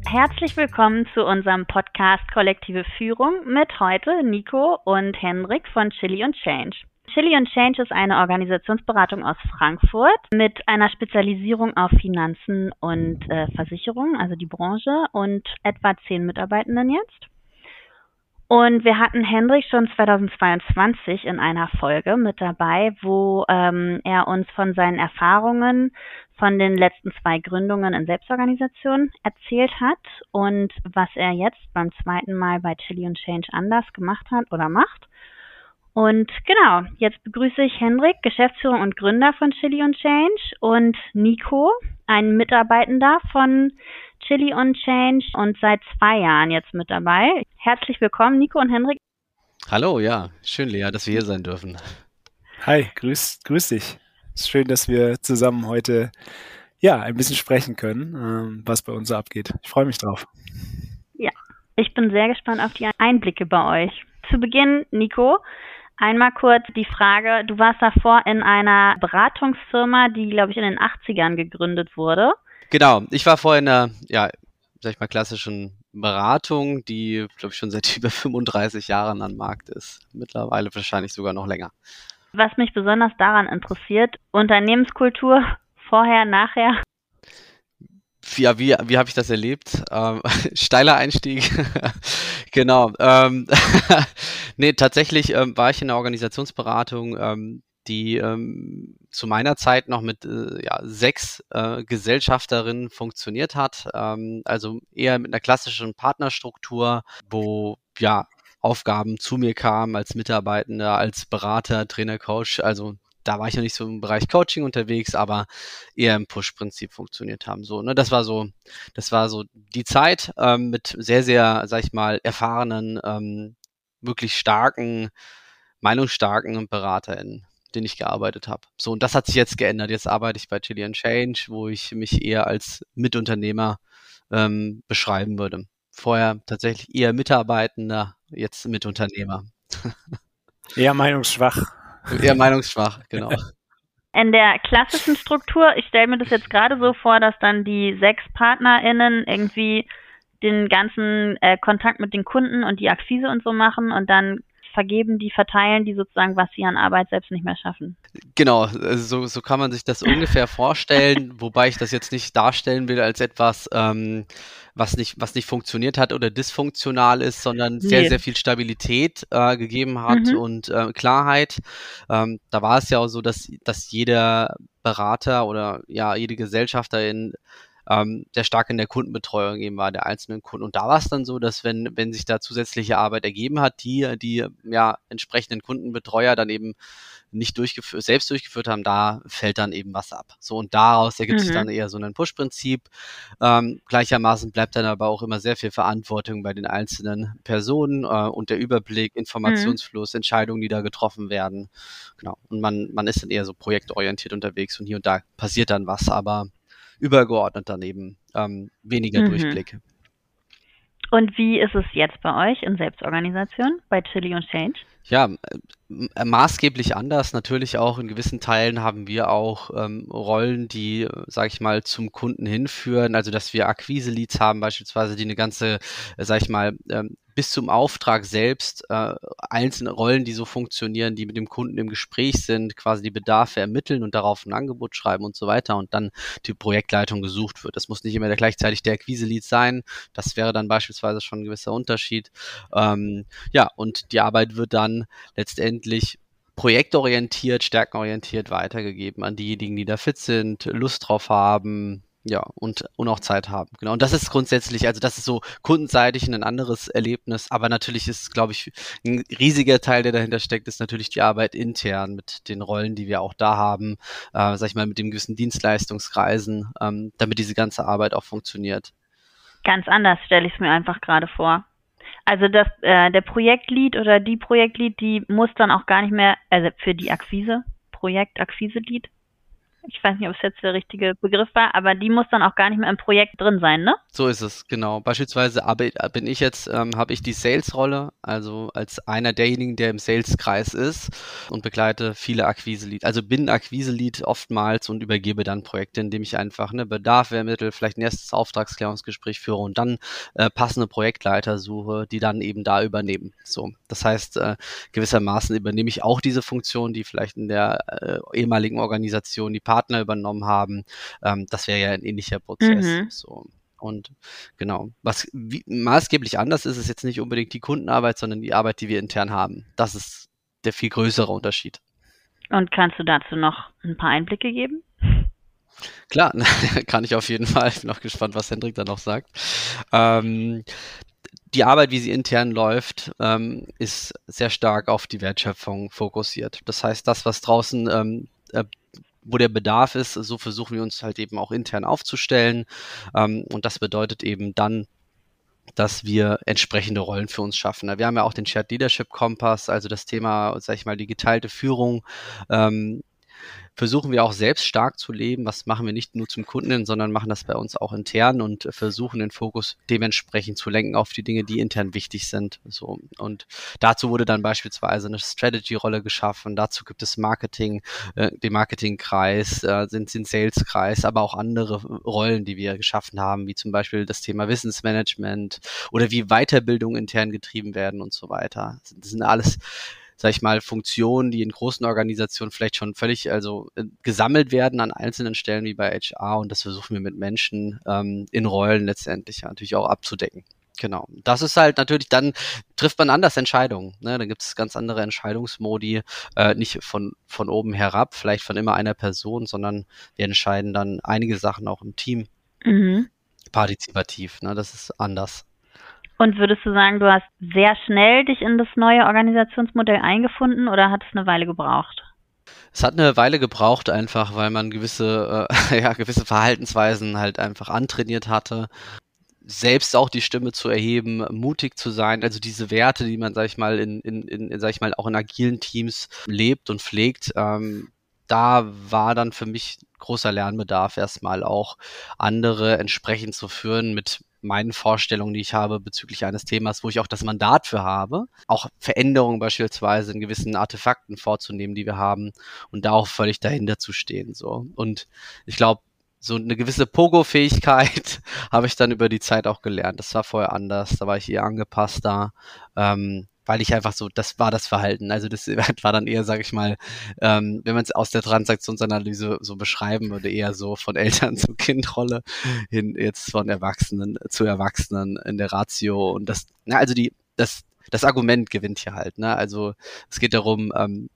Herzlich willkommen zu unserem Podcast Kollektive Führung mit heute Nico und Hendrik von Chili & Change. Chili & Change ist eine Organisationsberatung aus Frankfurt mit einer Spezialisierung auf Finanzen und Versicherungen, also die Branche, und etwa 10 Mitarbeitenden jetzt. Und wir hatten Hendrik schon 2022 in einer Folge mit dabei, wo er uns von seinen Erfahrungen von den letzten 2 Gründungen in Selbstorganisation erzählt hat und was er jetzt beim zweiten Mal bei Chili & Change anders gemacht hat oder macht. Und genau, jetzt begrüße ich Hendrik, Geschäftsführer und Gründer von Chili & Change, und Nico, ein Mitarbeitender von Chili & Change und seit 2 Jahren jetzt mit dabei. Herzlich willkommen, Nico und Hendrik. Hallo, ja, schön, Lea, dass wir hier sein dürfen. Hi, grüß dich. Es ist schön, dass wir zusammen heute ein bisschen sprechen können, was bei uns so abgeht. Ich freue mich drauf. Ja, ich bin sehr gespannt auf die Einblicke bei euch. Zu Beginn, Nico, einmal kurz die Frage, du warst davor in einer Beratungsfirma, die, glaube ich, in den 80ern gegründet wurde. Genau, ich war vorher in einer, klassischen Beratung, die, glaube ich, schon seit über 35 Jahren am Markt ist. Mittlerweile wahrscheinlich sogar noch länger. Was mich besonders daran interessiert, Unternehmenskultur, vorher, nachher. Ja, wie habe ich das erlebt? Steiler Einstieg. Genau. Nee, tatsächlich war ich in einer Organisationsberatung, die zu meiner Zeit noch mit 6 Gesellschafterinnen funktioniert hat. Also eher mit einer klassischen Partnerstruktur, wo Aufgaben zu mir kamen als Mitarbeitender, als Berater, Trainer, Coach. Also da war ich noch nicht so im Bereich Coaching unterwegs, aber eher im Push-Prinzip funktioniert haben. So, ne, das war so die Zeit mit sehr, sehr, sag ich mal, erfahrenen, wirklich meinungsstarken BeraterInnen, denen ich gearbeitet habe. So, und das hat sich jetzt geändert. Jetzt arbeite ich bei Chili & Change, wo ich mich eher als Mitunternehmer beschreiben würde. Vorher tatsächlich eher Mitarbeitender, jetzt Mitunternehmer. Eher meinungsschwach. Eher meinungsschwach, genau. In der klassischen Struktur, ich stelle mir das jetzt gerade so vor, dass dann die 6 PartnerInnen irgendwie den ganzen Kontakt mit den Kunden und die Akquise und so machen und dann verteilen die sozusagen, was sie an Arbeit selbst nicht mehr schaffen. Genau, so kann man sich das ungefähr vorstellen, wobei ich das jetzt nicht darstellen will als etwas, was nicht funktioniert hat oder dysfunktional ist, sondern sehr, sehr viel Stabilität gegeben hat und Klarheit. Da war es ja auch so, dass jeder Berater oder jede Gesellschafterin sehr stark in der Kundenbetreuung eben war, der einzelnen Kunden. Und da war es dann so, dass wenn sich da zusätzliche Arbeit ergeben hat, die entsprechenden Kundenbetreuer dann eben nicht selbst durchgeführt haben, da fällt dann eben was ab. So, und daraus ergibt sich dann eher so ein Push-Prinzip. Gleichermaßen bleibt dann aber auch immer sehr viel Verantwortung bei den einzelnen Personen und der Überblick, Informationsfluss, Entscheidungen, die da getroffen werden. Genau. Und man ist dann eher so projektorientiert unterwegs und hier und da passiert dann was, aber übergeordnet daneben weniger Durchblick. Und wie ist es jetzt bei euch in Selbstorganisation, bei Chili & Change? Ja, maßgeblich anders. Natürlich auch in gewissen Teilen haben wir auch Rollen, die, sage ich mal, zum Kunden hinführen. Also, dass wir Akquise-Leads haben beispielsweise, die eine ganze, sage ich mal, bis zum Auftrag selbst einzelne Rollen, die so funktionieren, die mit dem Kunden im Gespräch sind, quasi die Bedarfe ermitteln und darauf ein Angebot schreiben und so weiter und dann die Projektleitung gesucht wird. Das muss nicht immer gleichzeitig der Akquise-Lead sein. Das wäre dann beispielsweise schon ein gewisser Unterschied. Und die Arbeit wird dann letztendlich projektorientiert, stärkenorientiert weitergegeben an diejenigen, die da fit sind, Lust drauf haben, und auch Zeit haben. Genau. Und das ist grundsätzlich, also das ist so kundenseitig ein anderes Erlebnis, aber natürlich ist, glaube ich, ein riesiger Teil, der dahinter steckt, ist natürlich die Arbeit intern mit den Rollen, die wir auch da haben, sag ich mal, mit dem gewissen Dienstleistungskreisen, damit diese ganze Arbeit auch funktioniert. Ganz anders stelle ich es mir einfach gerade vor. Also der Projektlead oder die Projektlead, die muss dann auch gar nicht mehr, also für die Akquise, Projekt-Akquise-Lead, Ich weiß nicht, ob es jetzt der richtige Begriff war, aber die muss dann auch gar nicht mehr im Projekt drin sein, ne? So ist es, genau. Beispielsweise bin ich jetzt, habe ich die Sales-Rolle, also als einer derjenigen, der im Sales-Kreis ist und begleite viele Akquise-Lead. Also bin Akquise-Lead oftmals und übergebe dann Projekte, indem ich einfach Bedarf ermittle, vielleicht ein erstes Auftragsklärungsgespräch führe und dann passende Projektleiter suche, die dann eben da übernehmen. So, das heißt, gewissermaßen übernehme ich auch diese Funktion, die vielleicht in der ehemaligen Organisation die Partner übernommen haben. Das wäre ja ein ähnlicher Prozess. So. Und genau, maßgeblich anders ist es jetzt nicht unbedingt die Kundenarbeit, sondern die Arbeit, die wir intern haben. Das ist der viel größere Unterschied. Und kannst du dazu noch ein paar Einblicke geben? Klar, kann ich auf jeden Fall. Ich bin auch gespannt, was Hendrik da noch sagt. Die Arbeit, wie sie intern läuft, ist sehr stark auf die Wertschöpfung fokussiert. Das heißt, das, was draußen wo der Bedarf ist, so versuchen wir uns halt eben auch intern aufzustellen. Und das bedeutet eben dann, dass wir entsprechende Rollen für uns schaffen. Wir haben ja auch den Shared Leadership Kompass, also das Thema, sag ich mal, die geteilte Führung, versuchen wir auch selbst stark zu leben. Was machen wir nicht nur zum Kunden, sondern machen das bei uns auch intern und versuchen den Fokus dementsprechend zu lenken auf die Dinge, die intern wichtig sind. So. Und dazu wurde dann beispielsweise eine Strategy-Rolle geschaffen. Dazu gibt es Marketing, den Marketingkreis, den Sales-Kreis, aber auch andere Rollen, die wir geschaffen haben, wie zum Beispiel das Thema Wissensmanagement oder wie Weiterbildung intern getrieben werden und so weiter. Das sind alles, sag ich mal, Funktionen, die in großen Organisationen vielleicht schon völlig gesammelt werden an einzelnen Stellen wie bei HR, und das versuchen wir mit Menschen in Rollen letztendlich natürlich auch abzudecken. Genau. Das ist halt natürlich, dann trifft man anders Entscheidungen. Ne? Dann gibt es ganz andere Entscheidungsmodi, nicht von oben herab, vielleicht von immer einer Person, sondern wir entscheiden dann einige Sachen auch im Team partizipativ. Ne? Das ist anders. Und würdest du sagen, du hast sehr schnell dich in das neue Organisationsmodell eingefunden oder hat es eine Weile gebraucht? Es hat eine Weile gebraucht, einfach weil man gewisse Verhaltensweisen halt einfach antrainiert hatte. Selbst auch die Stimme zu erheben, mutig zu sein, also diese Werte, die man, sag ich mal, auch in agilen Teams lebt und pflegt, da war dann für mich großer Lernbedarf, erstmal auch andere entsprechend zu führen mit meinen Vorstellungen, die ich habe bezüglich eines Themas, wo ich auch das Mandat für habe, auch Veränderungen beispielsweise in gewissen Artefakten vorzunehmen, die wir haben, und da auch völlig dahinter zu stehen. So. Und ich glaube, so eine gewisse Pogo-Fähigkeit habe ich dann über die Zeit auch gelernt. Das war vorher anders, da war ich eher angepasster, weil ich einfach so, das war das Verhalten. Also das war dann eher, sage ich mal, wenn man es aus der Transaktionsanalyse so beschreiben würde, eher so von Eltern zu Kindrolle hin, jetzt von Erwachsenen zu Erwachsenen in der Ratio. Und das Argument gewinnt hier halt. Ne? Also es geht darum,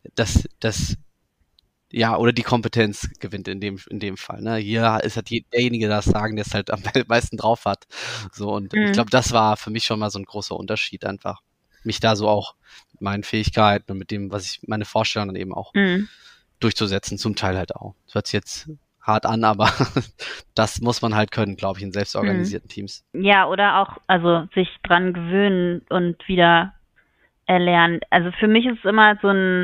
oder die Kompetenz gewinnt in dem Fall. Ne? Hier ist halt derjenige, der das Sagen, der es halt am meisten drauf hat. So, und ich glaube, das war für mich schon mal so ein großer Unterschied einfach. Mich da so auch mit meinen Fähigkeiten und mit dem, was ich, meine Vorstellungen dann eben auch durchzusetzen, zum Teil halt auch. Das hört sich jetzt hart an, aber das muss man halt können, glaube ich, in selbstorganisierten Teams. Ja, oder auch, also sich dran gewöhnen und wieder erlernen. Also für mich ist es immer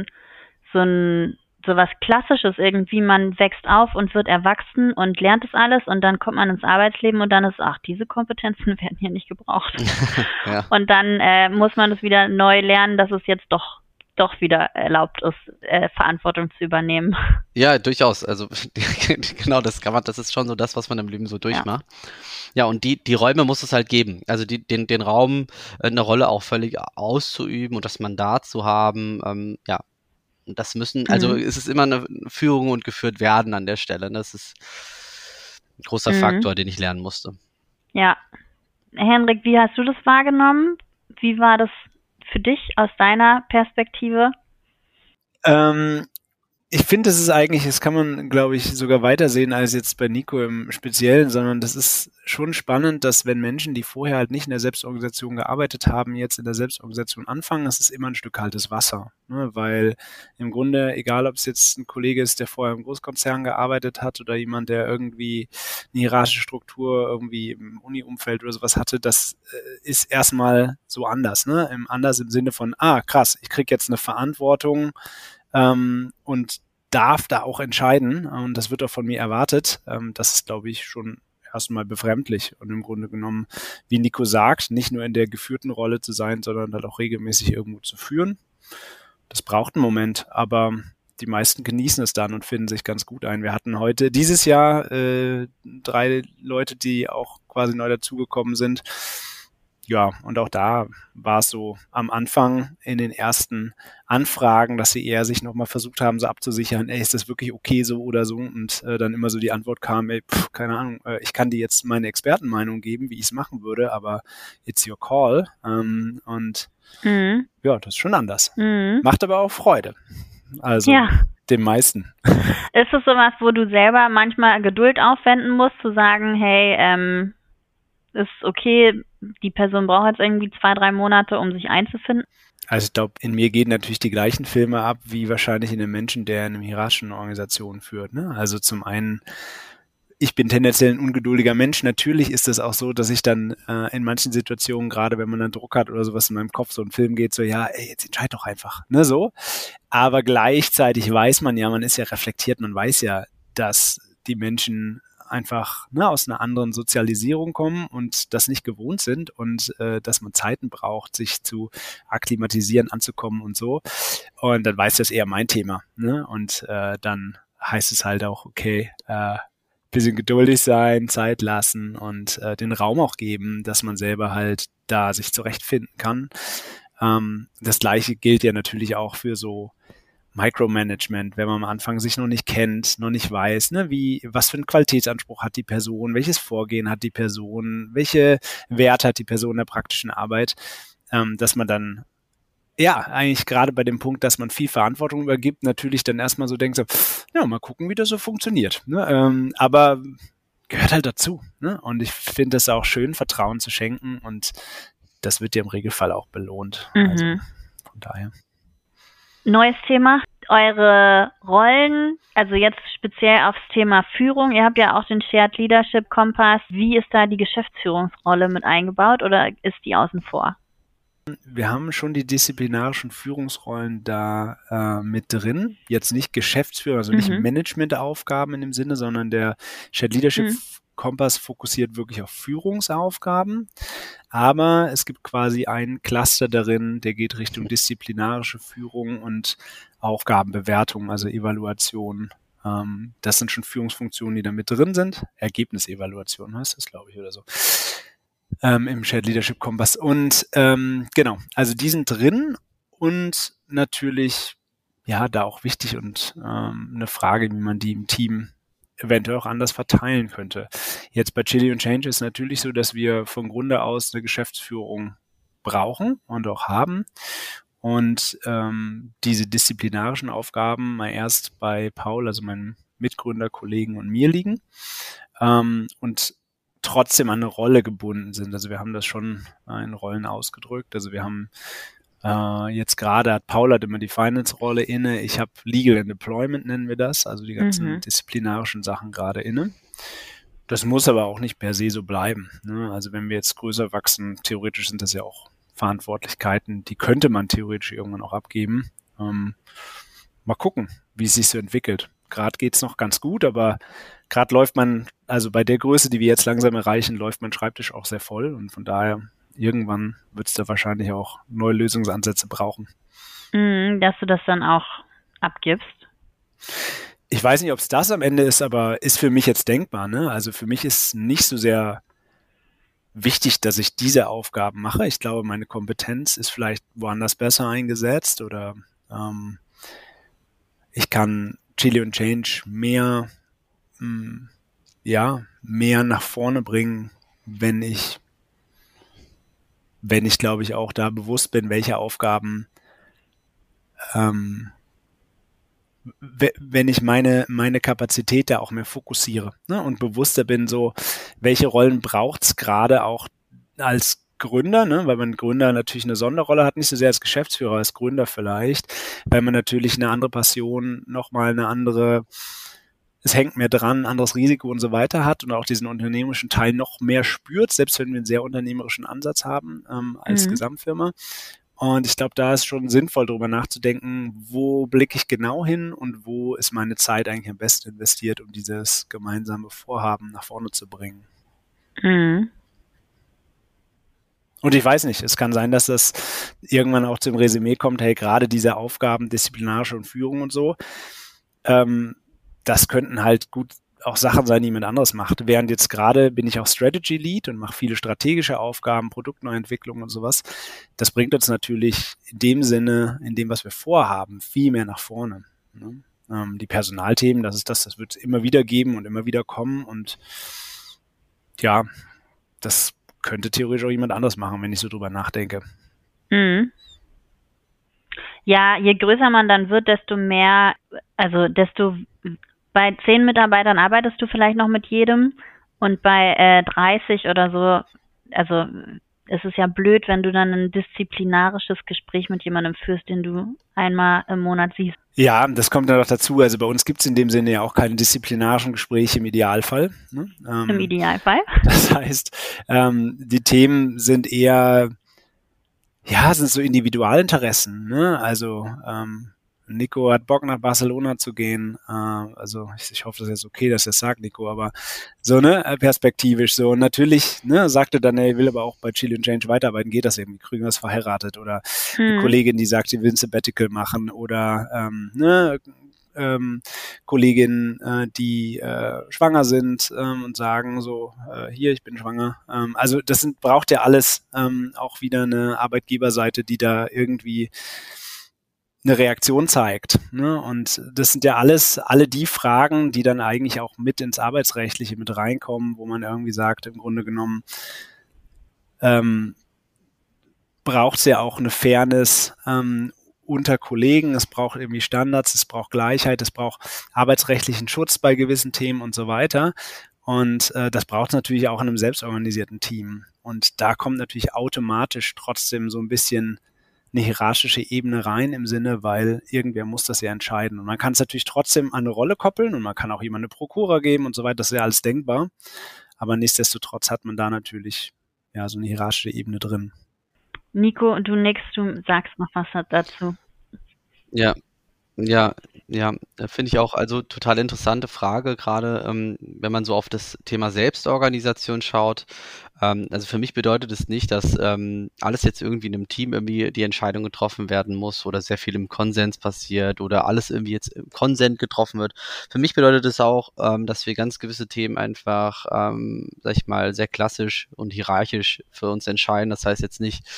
so was Klassisches irgendwie, man wächst auf und wird erwachsen und lernt es alles und dann kommt man ins Arbeitsleben und dann ist, diese Kompetenzen werden hier nicht gebraucht. Ja. Und dann muss man es wieder neu lernen, dass es jetzt doch wieder erlaubt ist, Verantwortung zu übernehmen. Ja, durchaus. Also genau, das ist schon so das, was man im Leben so durchmacht. Ja, und die Räume muss es halt geben. Also den Raum, eine Rolle auch völlig auszuüben und das Mandat zu haben, das müssen, also es ist immer eine Führung und geführt werden an der Stelle. Das ist ein großer Faktor, den ich lernen musste. Ja. Hendrik, wie hast du das wahrgenommen? Wie war das für dich aus deiner Perspektive? Ich finde, das kann man, glaube ich, sogar weiter sehen als jetzt bei Nico im Speziellen, sondern das ist schon spannend, dass wenn Menschen, die vorher halt nicht in der Selbstorganisation gearbeitet haben, jetzt in der Selbstorganisation anfangen, das ist immer ein Stück kaltes Wasser, ne? Weil im Grunde, egal ob es jetzt ein Kollege ist, der vorher im Großkonzern gearbeitet hat oder jemand, der irgendwie eine hierarchische Struktur irgendwie im Uni-Umfeld oder sowas hatte, das ist erstmal so anders, ne? Anders im Sinne von, krass, ich kriege jetzt eine Verantwortung, und darf da auch entscheiden und das wird auch von mir erwartet. Das ist, glaube ich, schon erstmal befremdlich und im Grunde genommen, wie Nico sagt, nicht nur in der geführten Rolle zu sein, sondern halt auch regelmäßig irgendwo zu führen. Das braucht einen Moment, aber die meisten genießen es dann und finden sich ganz gut ein. Wir hatten heute dieses Jahr 3 Leute, die auch quasi neu dazugekommen sind. Ja, und auch da war es so am Anfang in den ersten Anfragen, dass sie eher sich nochmal versucht haben, so abzusichern, ist das wirklich okay so oder so? Und dann immer so die Antwort kam, keine Ahnung, ich kann dir jetzt meine Expertenmeinung geben, wie ich es machen würde, aber it's your call. Ja, das ist schon anders. Macht aber auch Freude. Also den meisten. Ist es sowas, wo du selber manchmal Geduld aufwenden musst, zu sagen, hey, ist okay, die Person braucht jetzt irgendwie 2-3 Monate, um sich einzufinden? Also ich glaube, in mir gehen natürlich die gleichen Filme ab, wie wahrscheinlich in einem Menschen, der in einer hierarchischen Organisation führt. Ne? Also zum einen, ich bin tendenziell ein ungeduldiger Mensch. Natürlich ist es auch so, dass ich dann in manchen Situationen, gerade wenn man dann Druck hat oder sowas in meinem Kopf, so ein Film geht, so, ja, jetzt entscheid doch einfach, ne, so. Aber gleichzeitig weiß man ja, man ist ja reflektiert, man weiß ja, dass die Menschen einfach aus einer anderen Sozialisierung kommen und das nicht gewohnt sind und dass man Zeiten braucht, sich zu akklimatisieren, anzukommen und so. Und dann weiß das eher mein Thema. Ne? Und dann heißt es halt auch, okay, bisschen geduldig sein, Zeit lassen und den Raum auch geben, dass man selber halt da sich zurechtfinden kann. Das Gleiche gilt ja natürlich auch für so Micromanagement, wenn man am Anfang sich noch nicht kennt, noch nicht weiß, ne, was für einen Qualitätsanspruch hat die Person, welches Vorgehen hat die Person, welche Werte hat die Person in der praktischen Arbeit, dass man dann eigentlich gerade bei dem Punkt, dass man viel Verantwortung übergibt, natürlich dann erstmal so denkt, so, ja, mal gucken, wie das so funktioniert. Ne? Aber gehört halt dazu. Ne? Und ich finde es auch schön, Vertrauen zu schenken und das wird dir im Regelfall auch belohnt. Also von daher. Neues Thema, eure Rollen, also jetzt speziell aufs Thema Führung. Ihr habt ja auch den Shared Leadership Kompass. Wie ist da die Geschäftsführungsrolle mit eingebaut oder ist die außen vor? Wir haben schon die disziplinarischen Führungsrollen da mit drin. Jetzt nicht Geschäftsführer, also nicht Managementaufgaben in dem Sinne, sondern der Shared Leadership Kompass fokussiert wirklich auf Führungsaufgaben. Aber es gibt quasi einen Cluster darin, der geht Richtung disziplinarische Führung und Aufgabenbewertung, also Evaluation. Das sind schon Führungsfunktionen, die da mit drin sind. Ergebnisevaluation heißt das, glaube ich, oder so. Im Shared Leadership Kompass. Und genau, also die sind drin und natürlich, ja, da auch wichtig und eine Frage, wie man die im Team eventuell auch anders verteilen könnte. Jetzt bei Chili und Change ist natürlich so, dass wir von Grunde aus eine Geschäftsführung brauchen und auch haben. Und diese disziplinarischen Aufgaben mal erst bei Paul, also meinem Mitgründer, Kollegen und mir liegen. Und trotzdem an eine Rolle gebunden sind. Also wir haben das schon in Rollen ausgedrückt. Also wir haben jetzt gerade hat Paul immer die Finance-Rolle inne. Ich habe Legal and Deployment, nennen wir das, also die ganzen disziplinarischen Sachen gerade inne. Das muss aber auch nicht per se so bleiben. Ne? Also wenn wir jetzt größer wachsen, theoretisch sind das ja auch Verantwortlichkeiten, die könnte man theoretisch irgendwann auch abgeben. Mal gucken, wie es sich so entwickelt. Gerade geht's noch ganz gut, aber gerade läuft man, also bei der Größe, die wir jetzt langsam erreichen, läuft mein Schreibtisch auch sehr voll und von daher irgendwann wird es da wahrscheinlich auch neue Lösungsansätze brauchen. Dass du das dann auch abgibst? Ich weiß nicht, ob es das am Ende ist, aber ist für mich jetzt denkbar. Ne? Also für mich ist nicht so sehr wichtig, dass ich diese Aufgaben mache. Ich glaube, meine Kompetenz ist vielleicht woanders besser eingesetzt oder ich kann Chili und Change mehr nach vorne bringen, wenn ich glaube ich auch da bewusst bin, welche Aufgaben, wenn ich meine Kapazität da auch mehr fokussiere, ne, und bewusster bin, so welche Rollen braucht's gerade auch als Gründer, ne, weil man Gründer natürlich eine Sonderrolle hat, nicht so sehr als Geschäftsführer, als Gründer vielleicht, weil man natürlich eine andere Passion, nochmal eine andere, es hängt mehr dran, anderes Risiko und so weiter hat und auch diesen unternehmerischen Teil noch mehr spürt, selbst wenn wir einen sehr unternehmerischen Ansatz haben als Gesamtfirma. Und ich glaube, da ist schon sinnvoll, darüber nachzudenken, wo blicke ich genau hin und wo ist meine Zeit eigentlich am besten investiert, um dieses gemeinsame Vorhaben nach vorne zu bringen. Mhm. Und ich weiß nicht, es kann sein, dass das irgendwann auch zum Resümee kommt, hey, gerade diese Aufgaben, disziplinarische und Führung und so, das könnten halt gut auch Sachen sein, die jemand anderes macht. Während jetzt gerade bin ich auch Strategy Lead und mache viele strategische Aufgaben, Produktneuentwicklung und sowas. Das bringt uns natürlich in dem Sinne, in dem, was wir vorhaben, viel mehr nach vorne. Ne? Die Personalthemen, das wird es immer wieder geben und immer wieder kommen und ja, das könnte theoretisch auch jemand anderes machen, wenn ich so drüber nachdenke. Mhm. Ja, je größer man dann wird, desto mehr, also bei 10 Mitarbeitern arbeitest du vielleicht noch mit jedem und bei 30 oder so, also es ist ja blöd, wenn du dann ein disziplinarisches Gespräch mit jemandem führst, den du einmal im Monat siehst. Ja, das kommt dann noch dazu. Also bei uns gibt es in dem Sinne ja auch keine disziplinarischen Gespräche im Idealfall. Ne? Im Idealfall. Das heißt, die Themen sind eher, ja, sind so Individualinteressen. Ne? Also Nico hat Bock nach Barcelona zu gehen. Also ich hoffe, das ist jetzt okay, dass er sagt, Nico, aber so, ne, perspektivisch so. Und natürlich, ne, sagte dann, er will aber auch bei Chili & Change weiterarbeiten. Geht das irgendwie? Krüger ist verheiratet oder eine Kollegin, die sagt, sie will ein Sabbatical machen oder Kolleginnen, die schwanger sind und sagen so, hier, ich bin schwanger. Also das braucht ja alles auch wieder eine Arbeitgeberseite, die da irgendwie eine Reaktion zeigt. Ne? Und das sind ja alle die Fragen, die dann eigentlich auch mit ins Arbeitsrechtliche mit reinkommen, wo man irgendwie sagt, im Grunde genommen braucht es ja auch eine Fairness unter Kollegen, es braucht irgendwie Standards, es braucht Gleichheit, es braucht arbeitsrechtlichen Schutz bei gewissen Themen und so weiter. Und das braucht es natürlich auch in einem selbstorganisierten Team. Und da kommt natürlich automatisch trotzdem so ein bisschen eine hierarchische Ebene rein im Sinne, weil irgendwer muss das ja entscheiden. Und man kann es natürlich trotzdem an eine Rolle koppeln und man kann auch jemandem eine Prokura geben und so weiter, das ist ja alles denkbar. Aber nichtsdestotrotz hat man da natürlich ja so eine hierarchische Ebene drin. Nico, du nix, du sagst noch was dazu. Ja, finde ich auch, also total interessante Frage, gerade wenn man so auf das Thema Selbstorganisation schaut. Also für mich bedeutet es nicht, dass alles jetzt irgendwie in einem Team irgendwie die Entscheidung getroffen werden muss oder sehr viel im Konsens passiert oder alles irgendwie jetzt im Konsent getroffen wird. Für mich bedeutet es auch, dass wir ganz gewisse Themen einfach, sag ich mal, sehr klassisch und hierarchisch für uns entscheiden. Das heißt jetzt nicht,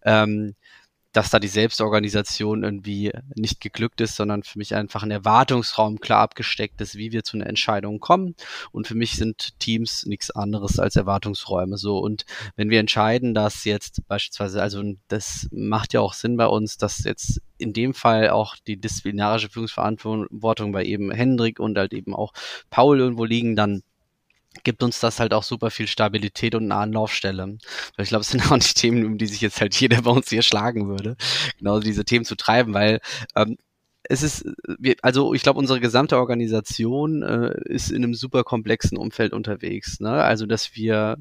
dass da die Selbstorganisation irgendwie nicht geglückt ist, sondern für mich einfach ein Erwartungsraum klar abgesteckt ist, wie wir zu einer Entscheidung kommen. Und für mich sind Teams nichts anderes als Erwartungsräume. So. Und wenn wir entscheiden, dass jetzt beispielsweise, also das macht ja auch Sinn bei uns, dass jetzt in dem Fall auch die disziplinarische Führungsverantwortung bei eben Hendrik und halt eben auch Paul irgendwo liegen, dann gibt uns das halt auch super viel Stabilität und eine Anlaufstelle. Weil ich glaube, es sind auch nicht Themen, um die sich jetzt halt jeder bei uns hier schlagen würde, genau diese Themen zu treiben, weil es ist, also ich glaube, unsere gesamte Organisation ist in einem super komplexen Umfeld unterwegs. Ne? Also dass wir,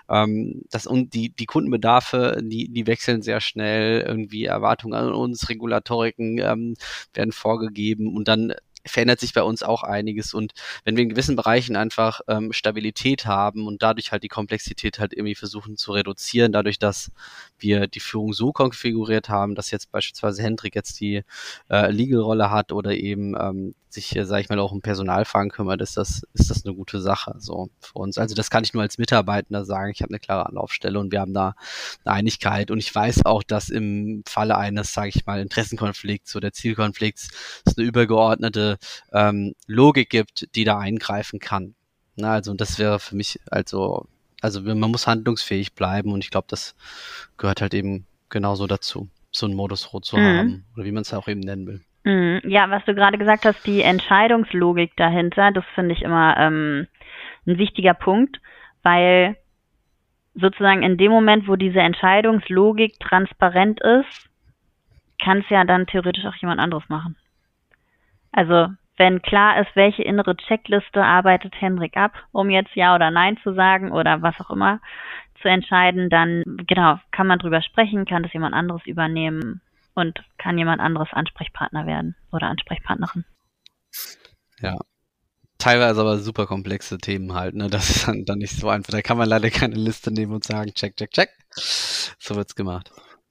die Kundenbedarfe, die wechseln sehr schnell, irgendwie Erwartungen an uns, Regulatoriken werden vorgegeben und dann verändert sich bei uns auch einiges. Und wenn wir in gewissen Bereichen einfach Stabilität haben und dadurch halt die Komplexität halt irgendwie versuchen zu reduzieren, dadurch, dass wir die Führung so konfiguriert haben, dass jetzt beispielsweise Hendrik jetzt die Legal-Rolle hat oder eben sich, sage ich mal, auch um Personalfragen kümmert, ist das eine gute Sache so für uns. Also das kann ich nur als Mitarbeitender sagen. Ich habe eine klare Anlaufstelle und wir haben da eine Einigkeit. Und ich weiß auch, dass im Falle eines, sage ich mal, Interessenkonflikts oder Zielkonflikts es eine übergeordnete Logik gibt, die da eingreifen kann. Na, also das wäre für mich also man muss handlungsfähig bleiben und ich glaube, das gehört halt eben genauso dazu, so einen Modus rot zu haben oder wie man es auch eben nennen will. Ja, was du gerade gesagt hast, die Entscheidungslogik dahinter, das finde ich immer ein wichtiger Punkt, weil sozusagen in dem Moment, wo diese Entscheidungslogik transparent ist, kann es ja dann theoretisch auch jemand anderes machen. Also wenn klar ist, welche innere Checkliste arbeitet Henrik ab, um jetzt Ja oder Nein zu sagen oder was auch immer zu entscheiden, dann genau kann man drüber sprechen, kann das jemand anderes übernehmen und kann jemand anderes Ansprechpartner werden oder Ansprechpartnerin. Ja. Teilweise aber super komplexe Themen halt, ne? Das ist dann nicht so einfach. Da kann man leider keine Liste nehmen und sagen, check, check, check. So wird's gemacht.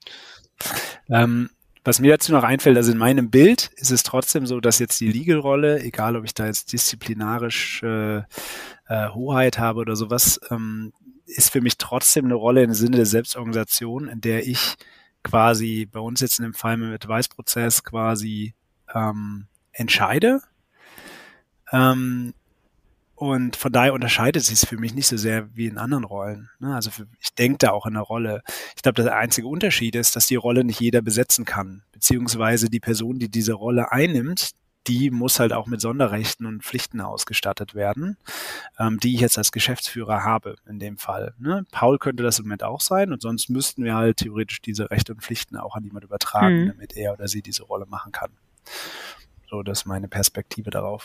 Was mir dazu noch einfällt, also in meinem Bild ist es trotzdem so, dass jetzt die Legal-Rolle, egal ob ich da jetzt disziplinarisch Hoheit habe oder sowas, ist für mich trotzdem eine Rolle im Sinne der Selbstorganisation, in der ich quasi bei uns jetzt in dem Fall mit Advice-Prozess quasi entscheide. Und von daher unterscheidet sich es für mich nicht so sehr wie in anderen Rollen. Ne? Also ich denke da auch in der Rolle. Ich glaube, der einzige Unterschied ist, dass die Rolle nicht jeder besetzen kann. Beziehungsweise die Person, die diese Rolle einnimmt, die muss halt auch mit Sonderrechten und Pflichten ausgestattet werden, die ich jetzt als Geschäftsführer habe in dem Fall. Ne? Paul könnte das im Moment auch sein und sonst müssten wir halt theoretisch diese Rechte und Pflichten auch an jemand übertragen, damit er oder sie diese Rolle machen kann. So, das ist meine Perspektive darauf.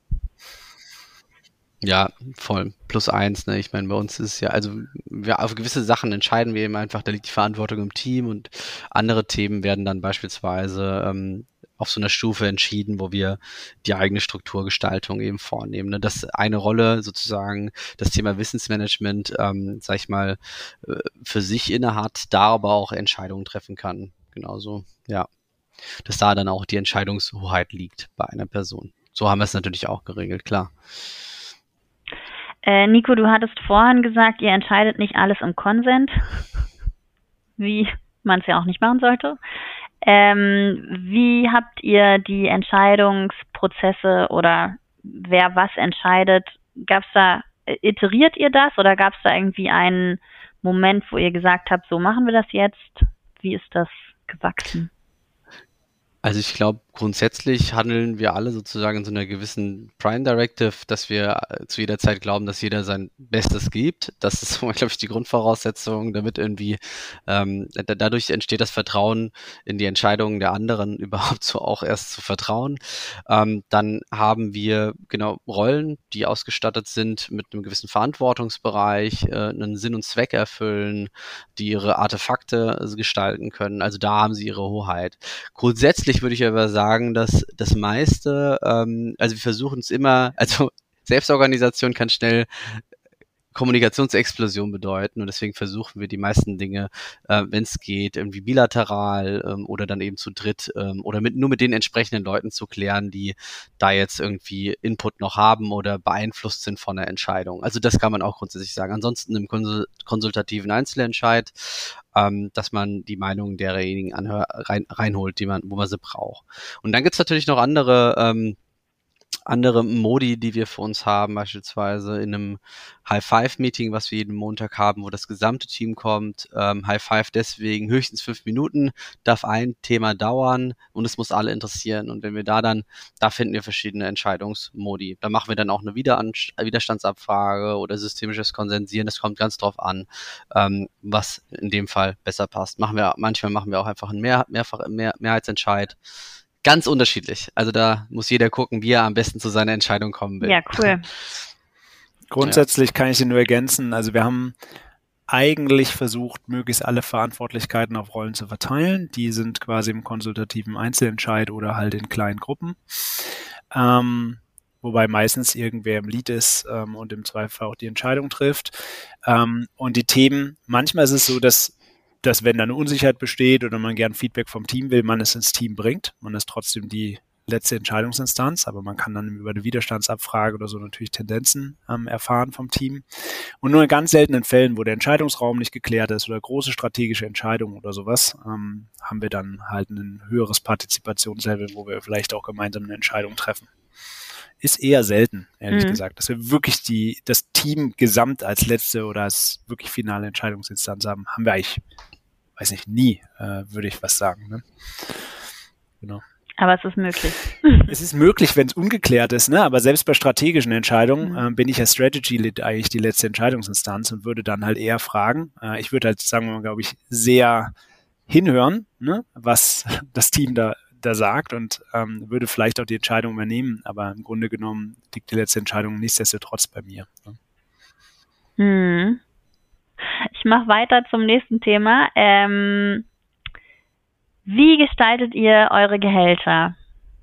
Ja, voll. +1, ne? Ich meine, bei uns ist ja, also wir auf gewisse Sachen entscheiden wir eben einfach, da liegt die Verantwortung im Team und andere Themen werden dann beispielsweise auf so einer Stufe entschieden, wo wir die eigene Strukturgestaltung eben vornehmen. Ne? Dass eine Rolle sozusagen das Thema Wissensmanagement, sag ich mal, für sich innehat, da aber auch Entscheidungen treffen kann. Genauso, ja. Dass da dann auch die Entscheidungshoheit liegt bei einer Person. So haben wir es natürlich auch geregelt, klar. Nico, du hattest vorhin gesagt, ihr entscheidet nicht alles im Konsent, wie man es ja auch nicht machen sollte. Wie habt ihr die Entscheidungsprozesse oder wer was entscheidet? Iteriert ihr das oder gab es da irgendwie einen Moment, wo ihr gesagt habt, so machen wir das jetzt? Wie ist das gewachsen? Also ich glaube, grundsätzlich handeln wir alle sozusagen in so einer gewissen Prime Directive, dass wir zu jeder Zeit glauben, dass jeder sein Bestes gibt. Das ist, glaube ich, die Grundvoraussetzung, damit irgendwie dadurch entsteht das Vertrauen in die Entscheidungen der anderen überhaupt so auch erst zu vertrauen. Dann haben wir genau Rollen, die ausgestattet sind mit einem gewissen Verantwortungsbereich, einen Sinn und Zweck erfüllen, die ihre Artefakte gestalten können. Also da haben sie ihre Hoheit. Grundsätzlich würde ich aber sagen, dass das meiste, also wir versuchen es immer, also Selbstorganisation kann schnell Kommunikationsexplosion bedeuten und deswegen versuchen wir die meisten Dinge, wenn es geht, irgendwie bilateral oder dann eben zu dritt oder nur mit den entsprechenden Leuten zu klären, die da jetzt irgendwie Input noch haben oder beeinflusst sind von der Entscheidung. Also das kann man auch grundsätzlich sagen. Ansonsten im konsultativen Einzelentscheid, dass man die Meinung derjenigen reinholt, wo man sie braucht. Und dann gibt's natürlich noch andere Modi, die wir für uns haben, beispielsweise in einem High-Five-Meeting, was wir jeden Montag haben, wo das gesamte Team kommt. High-Five deswegen höchstens 5 Minuten, darf ein Thema dauern und es muss alle interessieren. Und wenn wir da finden wir verschiedene Entscheidungsmodi. Da machen wir dann auch eine Widerstandsabfrage oder systemisches Konsensieren. Das kommt ganz drauf an, was in dem Fall besser passt. Manchmal machen wir auch einfach einen Mehrheitsentscheid. Ganz unterschiedlich. Also da muss jeder gucken, wie er am besten zu seiner Entscheidung kommen will. Ja, cool. Grundsätzlich kann ich Sie nur ergänzen. Also wir haben eigentlich versucht, möglichst alle Verantwortlichkeiten auf Rollen zu verteilen. Die sind quasi im konsultativen Einzelentscheid oder halt in kleinen Gruppen. Wobei meistens irgendwer im Lead ist und im Zweifel auch die Entscheidung trifft. Und die Themen, manchmal ist es so, dass wenn da eine Unsicherheit besteht oder man gern Feedback vom Team will, man es ins Team bringt. Man ist trotzdem die letzte Entscheidungsinstanz, aber man kann dann über eine Widerstandsabfrage oder so natürlich Tendenzen erfahren vom Team. Und nur in ganz seltenen Fällen, wo der Entscheidungsraum nicht geklärt ist oder große strategische Entscheidungen oder sowas, haben wir dann halt ein höheres Partizipationslevel, wo wir vielleicht auch gemeinsam eine Entscheidung treffen. Ist eher selten, ehrlich gesagt, dass wir wirklich das Team gesamt als letzte oder als wirklich finale Entscheidungsinstanz haben. Haben wir eigentlich, weiß nicht, nie, würde ich was sagen. Ne? Genau. Aber es ist möglich. Es ist möglich, wenn es ungeklärt ist, ne? Aber selbst bei strategischen Entscheidungen bin ich als Strategy Lead eigentlich die letzte Entscheidungsinstanz und würde dann halt eher fragen. Ich würde halt, sagen wir mal, glaube ich, sehr hinhören, ne? Was das Team da da sagt und würde vielleicht auch die Entscheidung übernehmen, aber im Grunde genommen liegt die letzte Entscheidung nichtsdestotrotz bei mir. Ich mache weiter zum nächsten Thema. Wie gestaltet ihr eure Gehälter?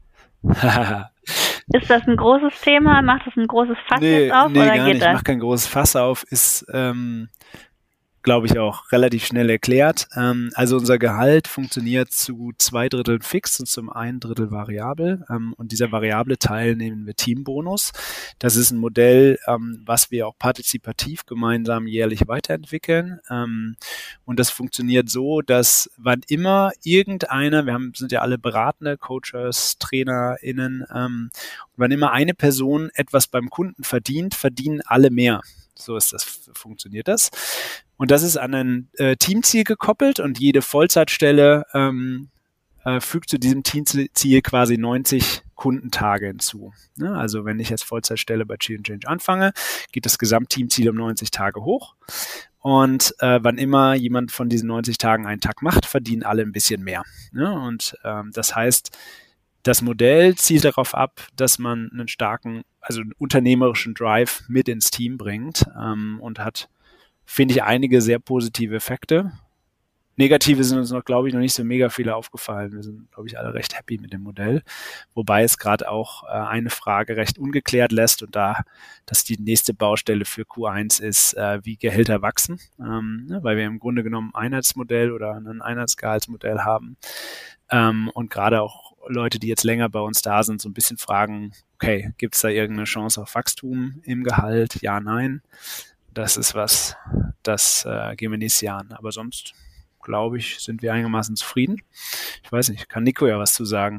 Ist das ein großes Thema? Macht das ein großes Fass jetzt auf? Nee, oder gar geht nicht. das? Ich mache kein großes Fass auf. Ist, glaube ich, auch relativ schnell erklärt. Also unser Gehalt funktioniert zu 2/3 fix und zum 1/3 variabel. Und dieser variable Teil nehmen wir Teambonus. Das ist ein Modell, was wir auch partizipativ gemeinsam jährlich weiterentwickeln. Und das funktioniert so, dass wann immer irgendeiner, sind ja alle Beratende, Coaches, TrainerInnen, wann immer eine Person etwas beim Kunden verdient, verdienen alle mehr. So funktioniert das. Und das ist an ein Teamziel gekoppelt und jede Vollzeitstelle fügt zu diesem Teamziel quasi 90 Kundentage hinzu. Ne? Also wenn ich als Vollzeitstelle bei Chill & Change anfange, geht das Gesamtteamziel um 90 Tage hoch. Und wann immer jemand von diesen 90 Tagen einen Tag macht, verdienen alle ein bisschen mehr. Ne? Und das heißt, das Modell zielt darauf ab, dass man einen starken, also einen unternehmerischen Drive mit ins Team bringt und hat, finde ich, einige sehr positive Effekte. Negative sind uns noch, glaube ich, noch nicht so mega viele aufgefallen. Wir sind, glaube ich, alle recht happy mit dem Modell. Wobei es gerade auch eine Frage recht ungeklärt lässt und dass die nächste Baustelle für Q1 ist, wie Gehälter wachsen, weil wir im Grunde genommen ein Einheitsmodell oder ein Einheitsgehaltsmodell haben. Und gerade auch Leute, die jetzt länger bei uns da sind, so ein bisschen fragen, okay, gibt es da irgendeine Chance auf Wachstum im Gehalt? Ja, nein. Das ist was, das gehen wir nächstes Jahr an. Aber sonst, glaube ich, sind wir einigermaßen zufrieden. Ich weiß nicht, kann Nico ja was zu sagen.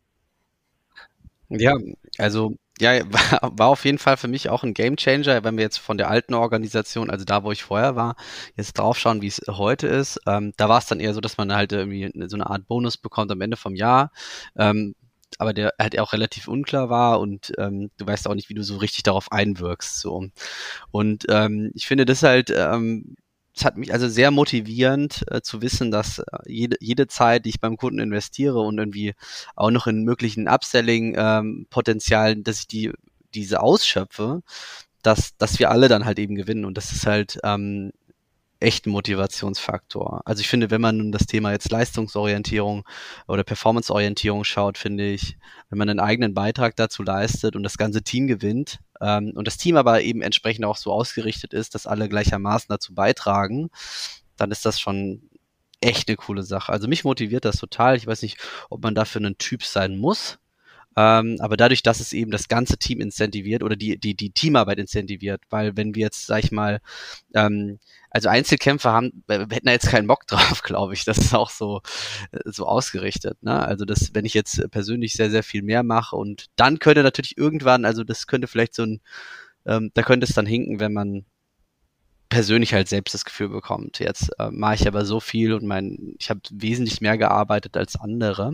Ja, also war auf jeden Fall für mich auch ein Gamechanger, wenn wir jetzt von der alten Organisation, also da, wo ich vorher war, jetzt draufschauen, wie es heute ist. Da war es dann eher so, dass man halt irgendwie so eine Art Bonus bekommt am Ende vom Jahr. Aber der halt auch relativ unklar war und du weißt auch nicht, wie du so richtig darauf einwirkst. So. Und ich finde das halt, es hat mich also sehr motivierend zu wissen, dass jede Zeit, die ich beim Kunden investiere und irgendwie auch noch in möglichen Upselling-Potenzialen, dass ich diese ausschöpfe, dass wir alle dann halt eben gewinnen. Und das ist halt echt ein Motivationsfaktor. Also ich finde, wenn man nun das Thema jetzt Leistungsorientierung oder Performanceorientierung schaut, finde ich, wenn man einen eigenen Beitrag dazu leistet und das ganze Team gewinnt und das Team aber eben entsprechend auch so ausgerichtet ist, dass alle gleichermaßen dazu beitragen, dann ist das schon echt eine coole Sache. Also mich motiviert das total. Ich weiß nicht, ob man dafür ein Typ sein muss, aber dadurch, dass es eben das ganze Team incentiviert oder die Teamarbeit incentiviert, weil wenn wir jetzt, sag ich mal, also Einzelkämpfer wir hätten da jetzt keinen Bock drauf, glaube ich. Das ist auch so ausgerichtet, ne? Also wenn ich jetzt persönlich sehr, sehr viel mehr mache und dann könnte natürlich irgendwann, also das könnte vielleicht da könnte es dann hinken, wenn man persönlich halt selbst das Gefühl bekommt. Jetzt mache ich aber so viel und ich habe wesentlich mehr gearbeitet als andere.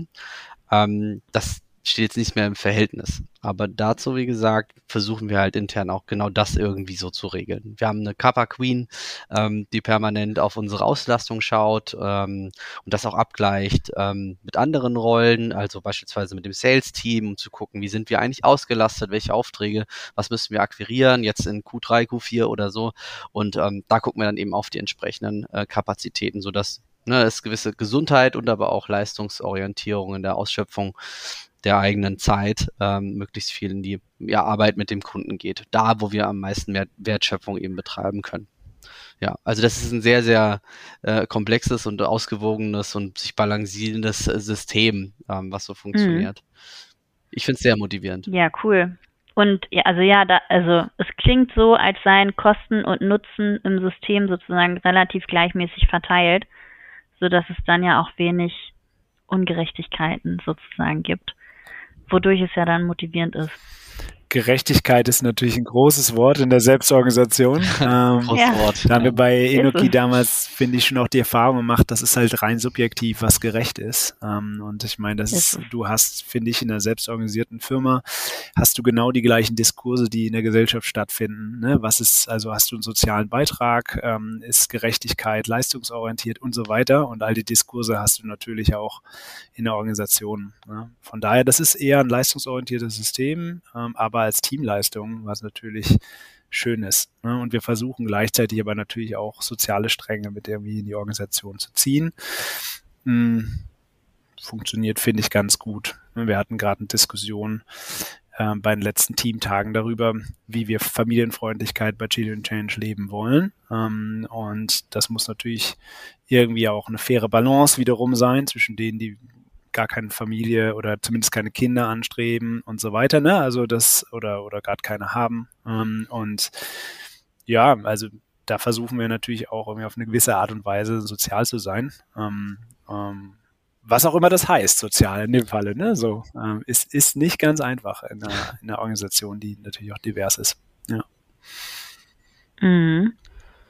Das steht jetzt nicht mehr im Verhältnis. Aber dazu, wie gesagt, versuchen wir halt intern auch genau das irgendwie so zu regeln. Wir haben eine Kappa Queen, die permanent auf unsere Auslastung schaut und das auch abgleicht mit anderen Rollen, also beispielsweise mit dem Sales-Team, um zu gucken, wie sind wir eigentlich ausgelastet, welche Aufträge, was müssen wir akquirieren, jetzt in Q3, Q4 oder so. Und da gucken wir dann eben auf die entsprechenden Kapazitäten, sodass es gewisse Gesundheit und aber auch Leistungsorientierung in der Ausschöpfung der eigenen Zeit möglichst viel in die Arbeit mit dem Kunden geht. Da, wo wir am meisten mehr Wertschöpfung eben betreiben können. Ja, also das ist ein sehr, sehr komplexes und ausgewogenes und sich balancierendes System, was so funktioniert. Ich finde es sehr motivierend. Ja, cool. Und es klingt so, als seien Kosten und Nutzen im System sozusagen relativ gleichmäßig verteilt, sodass es dann ja auch wenig Ungerechtigkeiten sozusagen gibt, wodurch es ja dann motivierend ist. Gerechtigkeit ist natürlich ein großes Wort in der Selbstorganisation. Wort. Da haben wir bei Enoki damals, finde ich, schon auch die Erfahrung gemacht, das ist halt rein subjektiv, was gerecht ist. Und ich meine, du hast, finde ich, in einer selbstorganisierten Firma, hast du genau die gleichen Diskurse, die in der Gesellschaft stattfinden. Ne? Also hast du einen sozialen Beitrag, ist Gerechtigkeit leistungsorientiert und so weiter. Und all die Diskurse hast du natürlich auch in der Organisation. Ne? Von daher, das ist eher ein leistungsorientiertes System, aber als Teamleistung, was natürlich schön ist. Ne? Und wir versuchen gleichzeitig aber natürlich auch soziale Stränge mit irgendwie in die Organisation zu ziehen. Funktioniert, finde ich, ganz gut. Wir hatten gerade eine Diskussion bei den letzten Teamtagen darüber, wie wir Familienfreundlichkeit bei Chili and Change leben wollen. Und das muss natürlich irgendwie auch eine faire Balance wiederum sein zwischen denen, die gar keine Familie oder zumindest keine Kinder anstreben und so weiter, ne? Also das oder gerade keine haben. Und ja, also da versuchen wir natürlich auch irgendwie auf eine gewisse Art und Weise sozial zu sein. Was auch immer das heißt, sozial in dem Falle, ne? So, ist nicht ganz einfach in einer Organisation, die natürlich auch divers ist. Ja. Mhm.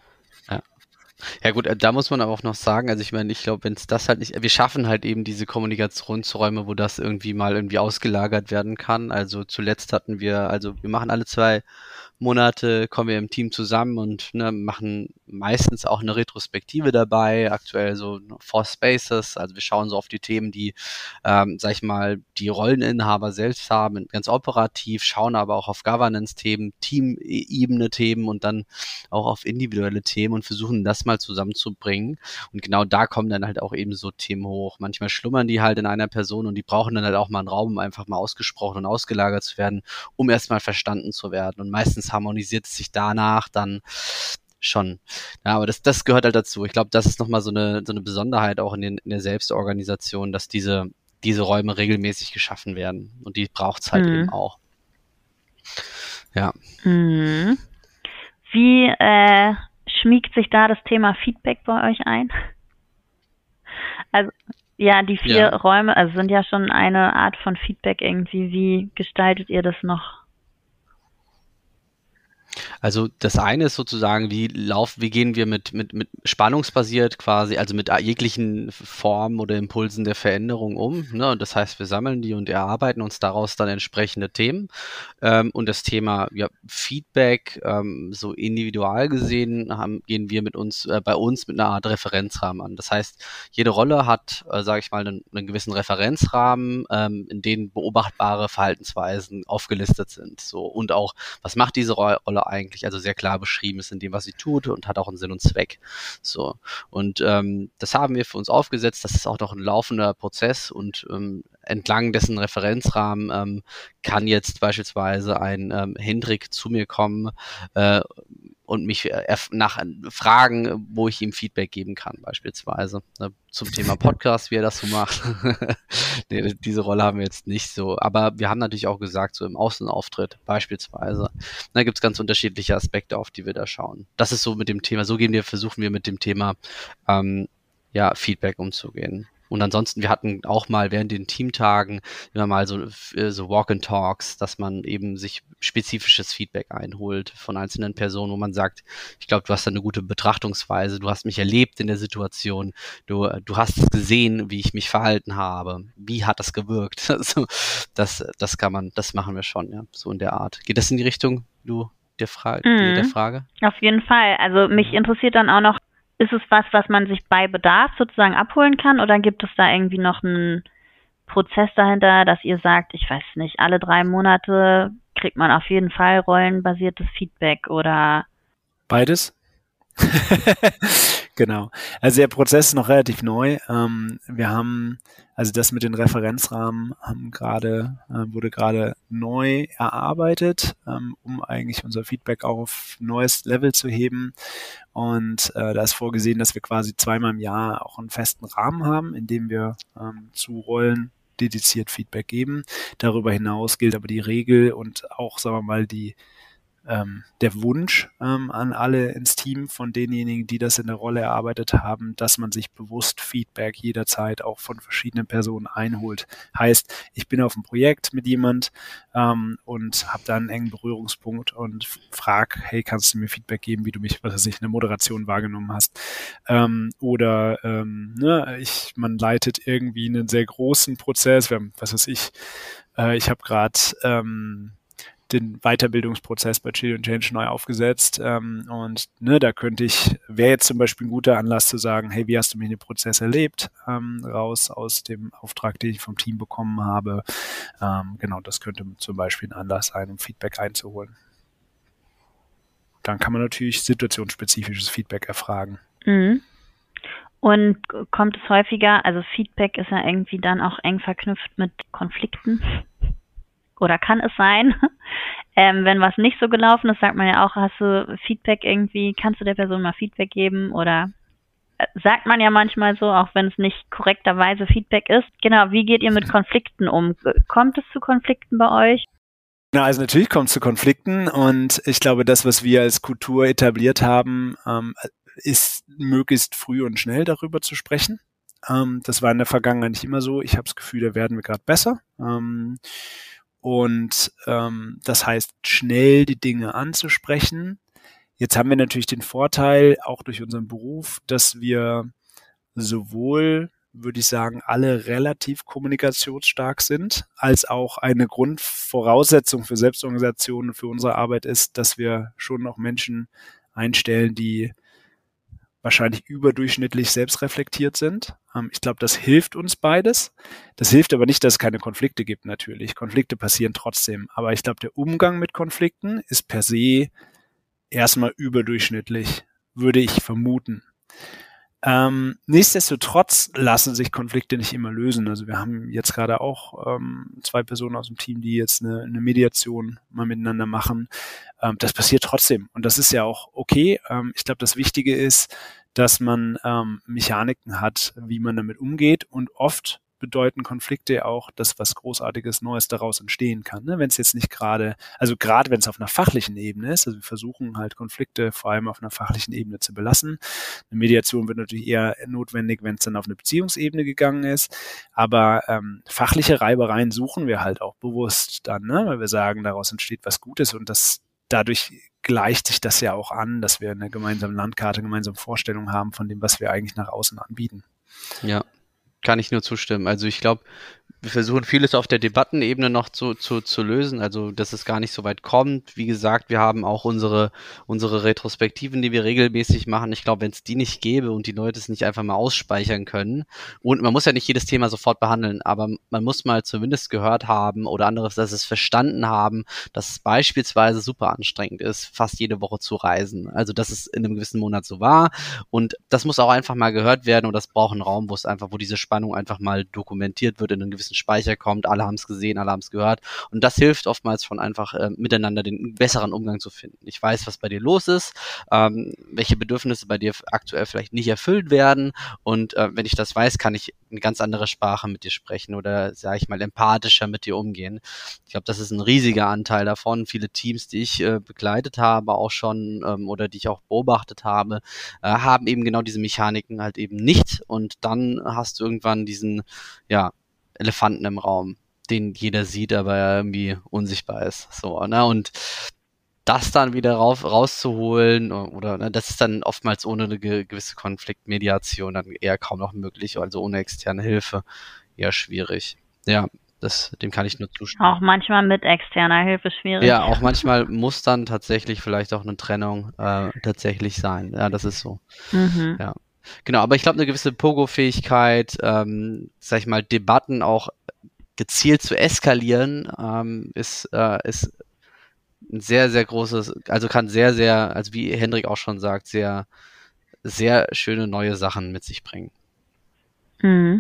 Ja gut, da muss man aber auch noch sagen, also ich meine, ich glaube, wenn es das halt nicht, wir schaffen halt eben diese Kommunikationsräume, wo das irgendwie mal irgendwie ausgelagert werden kann. Also zuletzt hatten wir, also wir machen alle 2 Monate, kommen wir im Team zusammen und machen meistens auch eine Retrospektive dabei, aktuell so 4 Spaces, also wir schauen so auf die Themen, die, sag ich mal, die Rolleninhaber selbst haben, ganz operativ, schauen aber auch auf Governance-Themen, Team-Ebene-Themen und dann auch auf individuelle Themen und versuchen das mal zusammenzubringen. Und genau da kommen dann halt auch eben so Themen hoch. Manchmal schlummern die halt in einer Person und die brauchen dann halt auch mal einen Raum, um einfach mal ausgesprochen und ausgelagert zu werden, um erstmal verstanden zu werden. Und meistens harmonisiert es sich danach dann schon. Ja, aber das gehört halt dazu. Ich glaube, das ist nochmal so eine Besonderheit auch in der Selbstorganisation, dass diese Räume regelmäßig geschaffen werden. Und die braucht es halt eben auch. Ja. Mhm. Wie schmiegt sich da das Thema Feedback bei euch ein? Also ja, die 4 Räume, also sind ja schon eine Art von Feedback irgendwie. Wie gestaltet ihr das noch? Also das eine ist sozusagen, wie gehen wir mit spannungsbasiert quasi, also mit jeglichen Formen oder Impulsen der Veränderung um. Ne? Und das heißt, wir sammeln die und erarbeiten uns daraus dann entsprechende Themen. Und das Thema Feedback, so individual gesehen, gehen wir bei uns mit einer Art Referenzrahmen an. Das heißt, jede Rolle hat, sage ich mal, einen gewissen Referenzrahmen, in dem beobachtbare Verhaltensweisen aufgelistet sind. So und auch, was macht diese Rolle eigentlich, also sehr klar beschrieben ist in dem, was sie tut und hat auch einen Sinn und Zweck. So. Und das haben wir für uns aufgesetzt. Das ist auch noch ein laufender Prozess und entlang dessen Referenzrahmen kann jetzt beispielsweise ein Hendrik zu mir kommen und mich nach fragen, wo ich ihm Feedback geben kann, beispielsweise. Ne, zum Thema Podcast, wie er das so macht. Nee, diese Rolle haben wir jetzt nicht so. Aber wir haben natürlich auch gesagt, so im Außenauftritt beispielsweise. Da gibt es ganz unterschiedliche Aspekte, auf die wir da schauen. Das ist so mit dem Thema, versuchen wir mit dem Thema Feedback umzugehen. Und ansonsten, wir hatten auch mal während den Teamtagen immer mal so Walk-and-Talks, dass man eben sich spezifisches Feedback einholt von einzelnen Personen, wo man sagt, ich glaube, du hast eine gute Betrachtungsweise, du hast mich erlebt in der Situation, du hast gesehen, wie ich mich verhalten habe, wie hat das gewirkt? Also, das machen wir schon, ja, so in der Art. Geht das in die Richtung, der Frage? Auf jeden Fall. Also mich interessiert dann auch noch, ist es was man sich bei Bedarf sozusagen abholen kann oder gibt es da irgendwie noch einen Prozess dahinter, dass ihr sagt, ich weiß nicht, alle 3 Monate kriegt man auf jeden Fall rollenbasiertes Feedback oder? Beides. Genau. Also der Prozess ist noch relativ neu. Wir haben, also das mit den Referenzrahmen wurde gerade neu erarbeitet, um eigentlich unser Feedback auf neues Level zu heben. Und da ist vorgesehen, dass wir quasi 2-mal im Jahr auch einen festen Rahmen haben, in dem wir zu Rollen dediziert Feedback geben. Darüber hinaus gilt aber die Regel und auch, sagen wir mal, die der Wunsch an alle ins Team von denjenigen, die das in der Rolle erarbeitet haben, dass man sich bewusst Feedback jederzeit auch von verschiedenen Personen einholt. Heißt, ich bin auf einem Projekt mit jemand und habe da einen engen Berührungspunkt und frage, hey, kannst du mir Feedback geben, wie du mich, was weiß ich, in der Moderation wahrgenommen hast? Man leitet irgendwie einen sehr großen Prozess. Wir haben, was weiß ich habe gerade den Weiterbildungsprozess bei Chili & Change neu aufgesetzt und da wäre jetzt zum Beispiel ein guter Anlass zu sagen, hey, wie hast du mich in dem Prozess erlebt, raus aus dem Auftrag, den ich vom Team bekommen habe. Das könnte zum Beispiel ein Anlass sein, um Feedback einzuholen. Dann kann man natürlich situationsspezifisches Feedback erfragen. Mhm. Und kommt es häufiger, also Feedback ist ja irgendwie dann auch eng verknüpft mit Konflikten, oder kann es sein, wenn was nicht so gelaufen ist, sagt man ja auch, hast du Feedback irgendwie, kannst du der Person mal Feedback geben, oder sagt man ja manchmal so, auch wenn es nicht korrekterweise Feedback ist. Genau, wie geht ihr mit Konflikten um? Kommt es zu Konflikten bei euch? Na, also natürlich kommt es zu Konflikten und ich glaube, das, was wir als Kultur etabliert haben, ist möglichst früh und schnell darüber zu sprechen. Das war in der Vergangenheit nicht immer so. Ich habe das Gefühl, da werden wir gerade besser. Das heißt, schnell die Dinge anzusprechen. Jetzt haben wir natürlich den Vorteil, auch durch unseren Beruf, dass wir sowohl, würde ich sagen, alle relativ kommunikationsstark sind, als auch eine Grundvoraussetzung für Selbstorganisation und für unsere Arbeit ist, dass wir schon noch Menschen einstellen, die wahrscheinlich überdurchschnittlich selbstreflektiert sind. Ich glaube, das hilft uns beides. Das hilft aber nicht, dass es keine Konflikte gibt, natürlich. Konflikte passieren trotzdem. Aber ich glaube, der Umgang mit Konflikten ist per se erstmal überdurchschnittlich, würde ich vermuten. Nichtsdestotrotz lassen sich Konflikte nicht immer lösen. Also wir haben jetzt gerade auch 2 Personen aus dem Team, die jetzt eine Mediation mal miteinander machen. Das passiert trotzdem und das ist ja auch okay. Ich glaube, das Wichtige ist, dass man Mechaniken hat, wie man damit umgeht, und oft bedeuten Konflikte auch, dass was Großartiges Neues daraus entstehen kann. Ne? Wenn es jetzt nicht gerade wenn es auf einer fachlichen Ebene ist, also wir versuchen halt Konflikte vor allem auf einer fachlichen Ebene zu belassen. Eine Mediation wird natürlich eher notwendig, wenn es dann auf eine Beziehungsebene gegangen ist, aber fachliche Reibereien suchen wir halt auch bewusst dann, ne? Weil wir sagen, daraus entsteht was Gutes und dadurch gleicht sich das ja auch an, dass wir eine gemeinsame Landkarte, eine gemeinsame Vorstellung haben von dem, was wir eigentlich nach außen anbieten. Ja, kann ich nur zustimmen. Also ich glaube, wir versuchen vieles auf der Debattenebene noch zu lösen, also dass es gar nicht so weit kommt. Wie gesagt, wir haben auch unsere Retrospektiven, die wir regelmäßig machen. Ich glaube, wenn es die nicht gäbe und die Leute es nicht einfach mal ausspeichern können, und man muss ja nicht jedes Thema sofort behandeln, aber man muss mal zumindest gehört haben oder anderes, dass es verstanden haben, dass es beispielsweise super anstrengend ist, fast jede Woche zu reisen. Also dass es in einem gewissen Monat so war, und das muss auch einfach mal gehört werden, und das braucht einen Raum, wo diese Spannung einfach mal dokumentiert wird, in einen gewissen Speicher kommt, alle haben es gesehen, alle haben es gehört, und das hilft oftmals von einfach miteinander den besseren Umgang zu finden. Ich weiß, was bei dir los ist, welche Bedürfnisse bei dir aktuell vielleicht nicht erfüllt werden, und wenn ich das weiß, kann ich eine ganz andere Sprache mit dir sprechen oder, sage ich mal, empathischer mit dir umgehen. Ich glaube, das ist ein riesiger Anteil davon. Viele Teams, die ich begleitet habe, auch schon oder die ich auch beobachtet habe, haben eben genau diese Mechaniken halt eben nicht, und dann hast du irgendwann diesen, Elefanten im Raum, den jeder sieht, aber er irgendwie unsichtbar ist. So, ne? Und das dann wieder rauszuholen, oder das ist dann oftmals ohne eine gewisse Konfliktmediation dann eher kaum noch möglich, also ohne externe Hilfe eher schwierig. Ja, dem kann ich nur zustimmen. Auch manchmal mit externer Hilfe schwierig. Ja, auch manchmal muss dann tatsächlich vielleicht auch eine Trennung tatsächlich sein. Ja, das ist so. Mhm. Ja. Genau, aber ich glaube, eine gewisse Pogo-Fähigkeit, sag ich mal, Debatten auch gezielt zu eskalieren, ist ein sehr, sehr großes, also kann sehr, sehr, also wie Hendrik auch schon sagt, sehr, sehr schöne neue Sachen mit sich bringen. Mhm.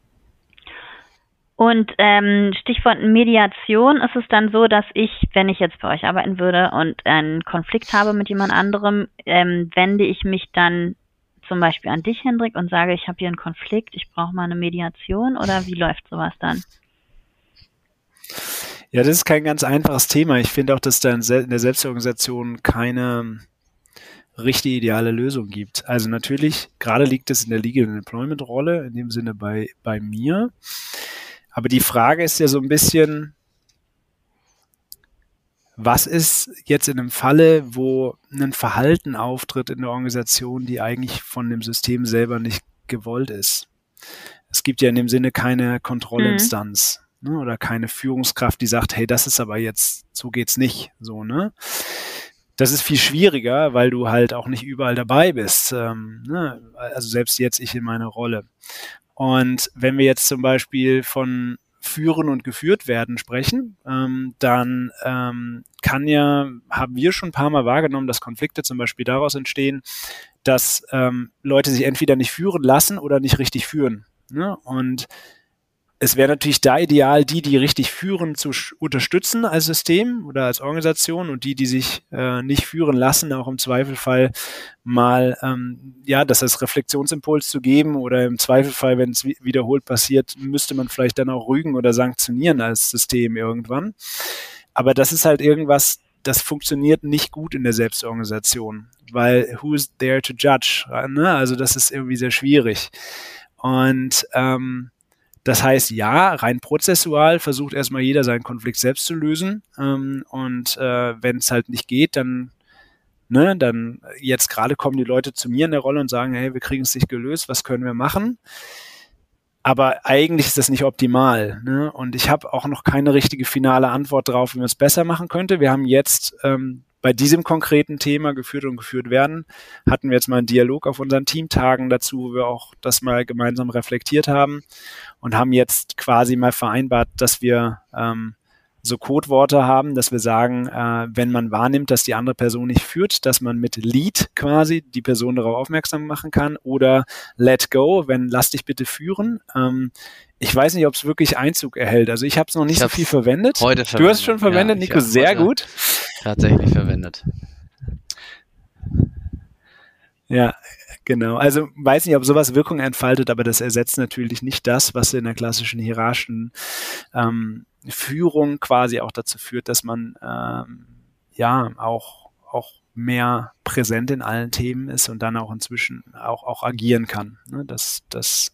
Und Stichwort Mediation, ist es dann so, dass ich, wenn ich jetzt bei euch arbeiten würde und einen Konflikt habe mit jemand anderem, wende ich mich dann zum Beispiel an dich, Hendrik, und sage, ich habe hier einen Konflikt, ich brauche mal eine Mediation, oder wie läuft sowas dann? Ja, das ist kein ganz einfaches Thema. Ich finde auch, dass da in der Selbstorganisation keine richtige ideale Lösung gibt. Also natürlich, gerade liegt es in der Legal and Employment Rolle, in dem Sinne bei mir. Aber die Frage ist ja so ein bisschen, was ist jetzt in einem Falle, wo ein Verhalten auftritt in der Organisation, die eigentlich von dem System selber nicht gewollt ist? Es gibt ja in dem Sinne keine Kontrollinstanz, ne, oder keine Führungskraft, die sagt, hey, das ist aber jetzt, so geht's nicht, so, ne? Das ist viel schwieriger, weil du halt auch nicht überall dabei bist, ne? Also selbst jetzt ich in meiner Rolle. Und wenn wir jetzt zum Beispiel von Führen und geführt werden sprechen, dann haben wir schon ein paar Mal wahrgenommen, dass Konflikte zum Beispiel daraus entstehen, dass Leute sich entweder nicht führen lassen oder nicht richtig führen. Ne? Und es wäre natürlich da ideal, die richtig führen, zu unterstützen als System oder als Organisation und die sich nicht führen lassen, auch im Zweifelfall mal das als Reflexionsimpuls zu geben oder im Zweifelfall, wenn es wiederholt passiert, müsste man vielleicht dann auch rügen oder sanktionieren als System irgendwann. Aber das ist halt irgendwas, das funktioniert nicht gut in der Selbstorganisation, weil who's there to judge? Ne? Also das ist irgendwie sehr schwierig. Und das heißt, ja, rein prozessual versucht erstmal jeder seinen Konflikt selbst zu lösen. Und wenn es halt nicht geht, dann jetzt gerade kommen die Leute zu mir in der Rolle und sagen, hey, wir kriegen es nicht gelöst, was können wir machen? Aber eigentlich ist das nicht optimal. Ne? Und ich habe auch noch keine richtige finale Antwort drauf, wie man es besser machen könnte. Wir haben jetzt bei diesem konkreten Thema geführt und geführt werden, hatten wir jetzt mal einen Dialog auf unseren Teamtagen dazu, wo wir auch das mal gemeinsam reflektiert haben und haben jetzt quasi mal vereinbart, dass wir so Codeworte haben, dass wir sagen, wenn man wahrnimmt, dass die andere Person nicht führt, dass man mit Lead quasi die Person darauf aufmerksam machen kann oder Let Go, wenn lass dich bitte führen. Ich weiß nicht, ob es wirklich Einzug erhält. Also ich habe es noch nicht so viel verwendet. Heute Du hast es schon verwendet, ja, Nico, sehr gut. Tatsächlich verwendet. Ja, genau. Also weiß nicht, ob sowas Wirkung entfaltet, aber das ersetzt natürlich nicht das, was in der klassischen hierarchischen Führung quasi auch dazu führt, dass man auch mehr präsent in allen Themen ist und dann auch inzwischen auch agieren kann. Ne? Das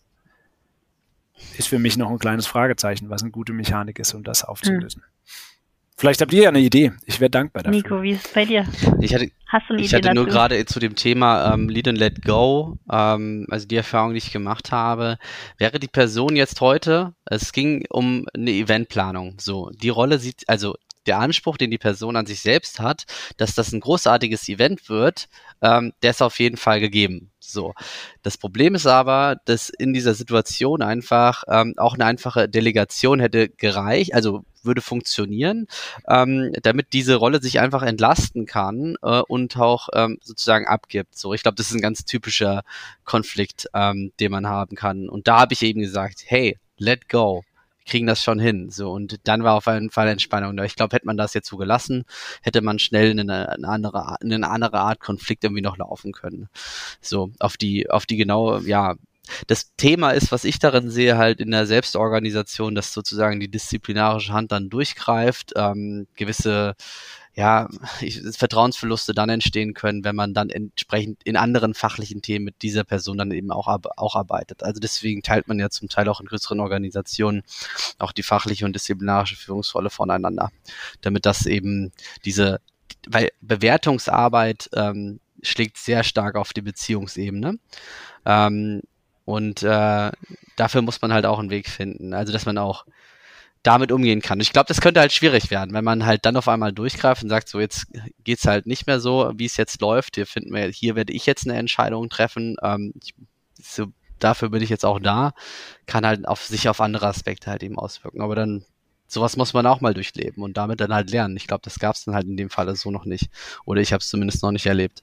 ist für mich noch ein kleines Fragezeichen, was eine gute Mechanik ist, um das aufzulösen. Vielleicht habt ihr ja eine Idee. Ich wäre dankbar dafür. Nico, wie ist es bei dir? Hast du eine Idee dazu? Nur gerade zu dem Thema Lead and Let Go, also die Erfahrung, die ich gemacht habe, wäre die Person jetzt heute, es ging um eine Eventplanung, so, die Rolle sieht, also der Anspruch, den die Person an sich selbst hat, dass das ein großartiges Event wird, der ist auf jeden Fall gegeben. So. Das Problem ist aber, dass in dieser Situation einfach auch eine einfache Delegation hätte gereicht, also würde funktionieren, damit diese Rolle sich einfach entlasten kann und auch sozusagen abgibt. So, ich glaube, das ist ein ganz typischer Konflikt, den man haben kann. Und da habe ich eben gesagt, hey, let go. Kriegen das schon hin. So, und dann war auf jeden Fall Entspannung da. Ich glaube, hätte man das jetzt so gelassen, hätte man schnell in eine andere Art Konflikt irgendwie noch laufen können. So, auf die genaue, ja. Das Thema ist, was ich darin sehe, halt in der Selbstorganisation, dass sozusagen die disziplinarische Hand dann durchgreift, gewisse Vertrauensverluste dann entstehen können, wenn man dann entsprechend in anderen fachlichen Themen mit dieser Person dann eben auch arbeitet. Also deswegen teilt man ja zum Teil auch in größeren Organisationen auch die fachliche und disziplinarische Führungsrolle voneinander, damit das eben weil Bewertungsarbeit schlägt sehr stark auf die Beziehungsebene. Und dafür muss man halt auch einen Weg finden, also dass man auch damit umgehen kann. Ich glaube, das könnte halt schwierig werden, wenn man halt dann auf einmal durchgreift und sagt, so jetzt geht's halt nicht mehr so, wie es jetzt läuft. Hier werde ich jetzt eine Entscheidung treffen. Dafür bin ich jetzt auch da. Kann halt sich auf andere Aspekte halt eben auswirken. Aber dann, sowas muss man auch mal durchleben und damit dann halt lernen. Ich glaube, das gab es dann halt in dem Falle so noch nicht. Oder ich habe es zumindest noch nicht erlebt.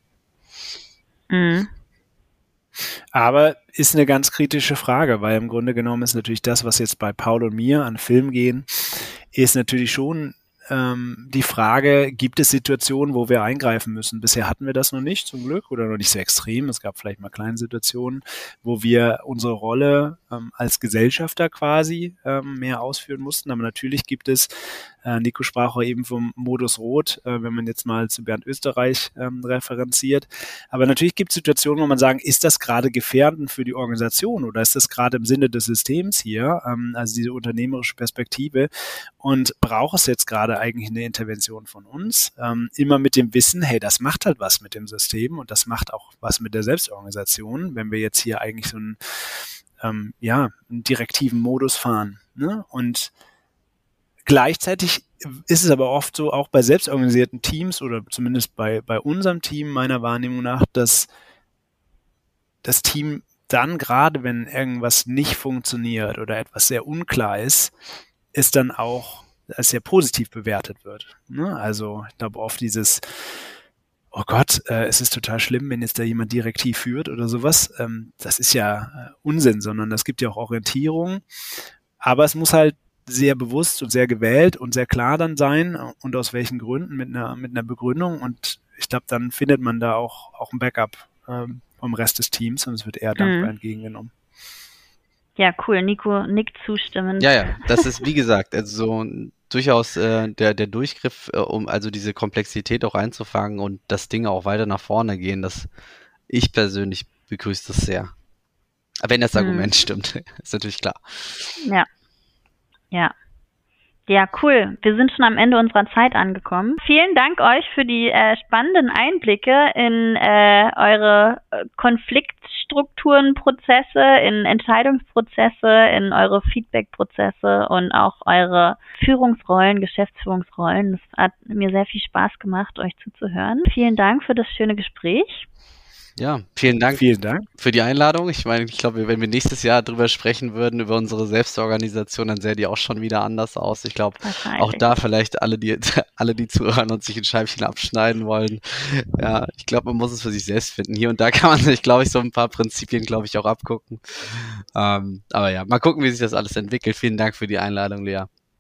Mhm. Aber ist eine ganz kritische Frage, weil im Grunde genommen ist natürlich das, was jetzt bei Paul und mir an Film gehen, ist natürlich schon die Frage, gibt es Situationen, wo wir eingreifen müssen? Bisher hatten wir das noch nicht, zum Glück, oder noch nicht so extrem. Es gab vielleicht mal kleine Situationen, wo wir unsere Rolle als Gesellschafter quasi mehr ausführen mussten. Aber natürlich gibt es, Nico sprach auch eben vom Modus Rot, wenn man jetzt mal zu Bernd Österreich referenziert. Aber natürlich gibt es Situationen, wo man sagen, ist das gerade gefährdend für die Organisation oder ist das gerade im Sinne des Systems hier, also diese unternehmerische Perspektive, und braucht es jetzt gerade eigentlich eine Intervention von uns, immer mit dem Wissen, hey, das macht halt was mit dem System und das macht auch was mit der Selbstorganisation, wenn wir jetzt hier eigentlich so einen direktiven Modus fahren. Ne? Und gleichzeitig ist es aber oft so, auch bei selbstorganisierten Teams oder zumindest bei unserem Team meiner Wahrnehmung nach, dass das Team dann gerade, wenn irgendwas nicht funktioniert oder etwas sehr unklar ist, es dann auch als sehr positiv bewertet wird. Ne? Also ich glaube oft dieses, oh Gott, es ist total schlimm, wenn jetzt da jemand direktiv führt oder sowas. Das ist ja Unsinn, sondern das gibt ja auch Orientierung. Aber es muss halt sehr bewusst und sehr gewählt und sehr klar dann sein und aus welchen Gründen mit einer Begründung. Und ich glaube, dann findet man da auch ein Backup vom Rest des Teams und es wird eher dankbar entgegengenommen. Ja, cool. Nico nickt zustimmend. Ja, das ist, wie gesagt, also so durchaus der Durchgriff, um also diese Komplexität auch einzufangen und das Ding auch weiter nach vorne gehen, das ich persönlich begrüße das sehr. Wenn das Argument stimmt, ist natürlich klar. Ja, cool. Wir sind schon am Ende unserer Zeit angekommen. Vielen Dank euch für die spannenden Einblicke in eure Konfliktstrukturen, Prozesse, in Entscheidungsprozesse, in eure Feedbackprozesse und auch eure Führungsrollen, Geschäftsführungsrollen. Das hat mir sehr viel Spaß gemacht, euch zuzuhören. Vielen Dank für das schöne Gespräch. Ja, vielen Dank für die Einladung. Ich meine, ich glaube, wenn wir nächstes Jahr drüber sprechen würden, über unsere Selbstorganisation, dann sähe die auch schon wieder anders aus. Ich glaube, auch da vielleicht alle, die zuhören und sich ein Scheibchen abschneiden wollen. Ja, ich glaube, man muss es für sich selbst finden. Hier und da kann man sich, glaube ich, so ein paar Prinzipien, glaube ich, auch abgucken. Aber ja, mal gucken, wie sich das alles entwickelt. Vielen Dank für die Einladung, Lea.